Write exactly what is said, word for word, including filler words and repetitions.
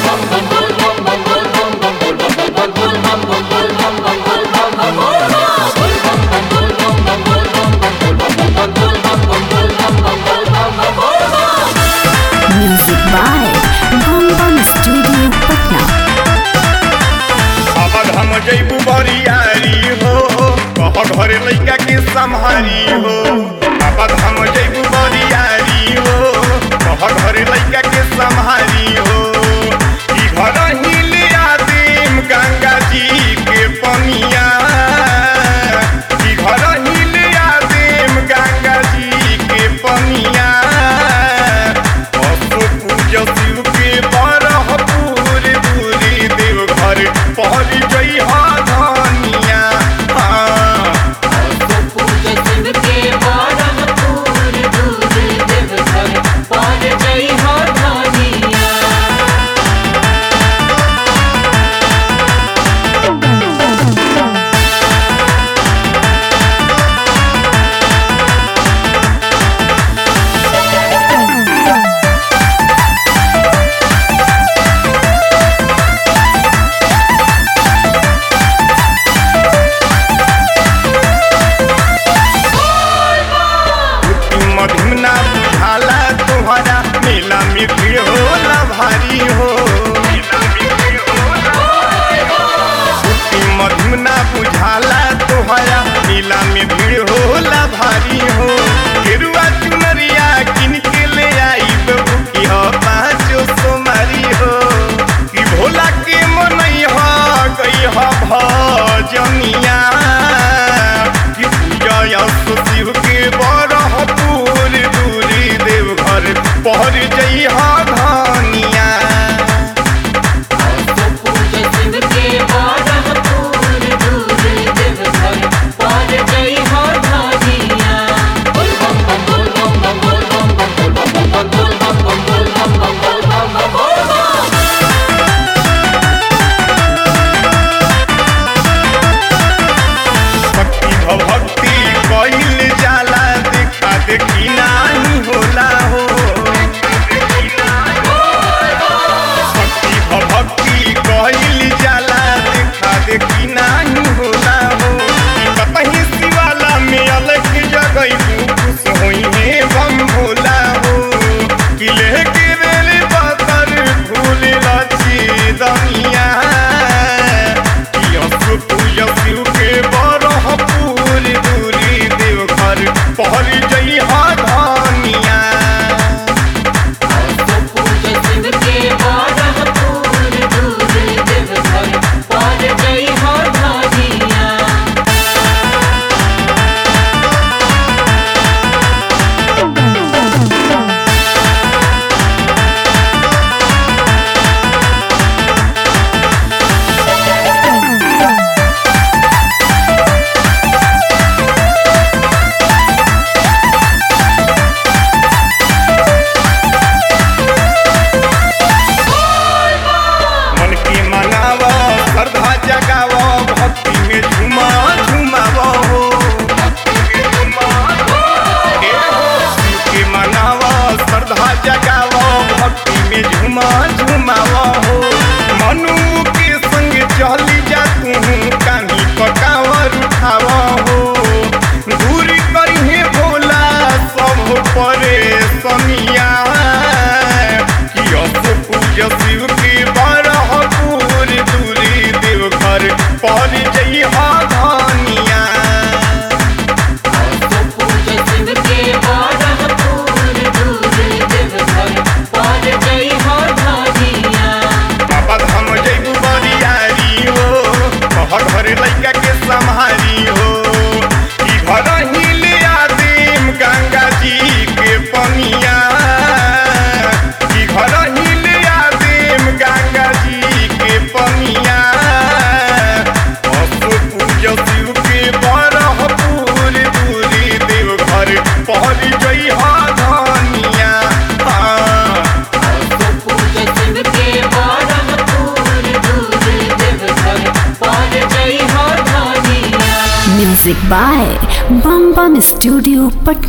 Music by Bum Bum Studio Patna. अब हम जैबू बरियारी हो कह घर लैका के संहारी हो। अब हम जैबू बरियारी हो कह घर लैका के संहारी हो। ई घर ही ले आदिम गंगा जी के पनिया। ई घर ही ले आदिम गंगा जी के पनिया। शिव के बरह पूरी दूरी देव घर पहल जई हा धनिया। शिव के बरह पूरी दूरी देव घर पहल जई हा धनिया। मधुना बुझाला तुम्हारा मेला में भीड़ होला भारी हो। मधुना बुझाला तुम्हारा मेला में भीड़ होला भारी हो। गेरुआ चुनरिया किन के ले आई बुकी हो पाँचो सोमारी हो। कि भोला के मनई हो गई हो भजनिया। कि पूजा शिव के बरह पूरी दूरी देव घर पहर जई हा धनिया। शिव के बरह पूरी दूरी देव घर पहल जई हा धनिया। बोल बम बम बोल बम बम बोल बम बम बोल बम बम बोल बम बम बोल बम बम बोल बम। भक्ति भक्ति कइल जाला देखा देखी नाही होला हो। भक्ति भक्ति कइल जाला देखा देखी नाही होला हो। कतही शिवाला में अलग जगह खुश होई है बम भोला हो। कि लेके बेल पतर फूल लची दनिया। कि असु पूजा शिव के बरह पूरी दूरी देव घर पहल जई हा धनिया। शिव के बरह पूरी दूरी देव घर पहल जई हा धनिया। मन के मनावा श्रद्धा जगावा भक्ति में झुमा झुमावा हो। ए हो, शिव के मनावा श्रद्धा जगावा भक्ति में झुमा झुमावा हो। मनु के संग चली जा तू कानी पकावर उठावा हो। दूरी करिहे भोला सब परेशानिया। कि असु पूजा शिव के बरह पूरी दूरी देव घर पहल जई हा धनिया। शिव के बरह पूरी दूरी देव घर पहल जई हा धनिया। अब हम जैबू बरियारी हो कह घर लैका के संहारी हो। ई घर ही ले आदिम गंगा जी के पनिया। ई घर ही ले आदिम गंगा जी के पनिया। असु पूजा शिव के बरह पूरी दूरी देव घर पहल जई हा धनिया। शिव के बरह पूरी दूरी देव घर पहल जई हा धनिया। Music by Bum Bum Studio Patna.